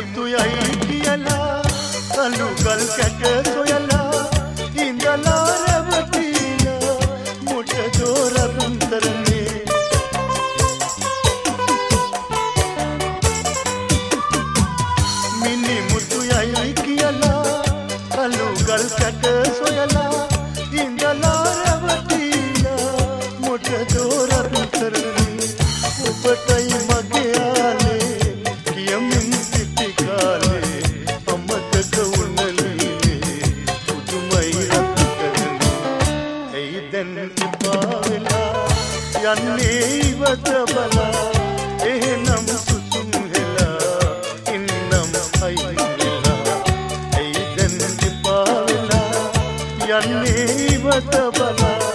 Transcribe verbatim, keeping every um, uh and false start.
මුතු යයි කියලා කළු ගල් කැට සොයලා ඉඳලා රැවටිලා මුට දොරතරනේ මිනි මුතු යයි කියලා කළු ගල් කැට සොයලා ඉඳලා රැවටිලා මුට දොරතරනේ ඔබටයි මගේ ආලේ කියමින් සිටි කාලේ අමතක වුණලීනේ පුදුමයි රත් කරන්නේ ඇයි දැන් ඉපා වෙලා යන්නේ ඉවත බලා එහෙනම් සුසුම් හෙලා ඉන්නම් අයින් වෙලා ඇයි දැන් ඉපා වෙලා යන්නේ ඉවත බලා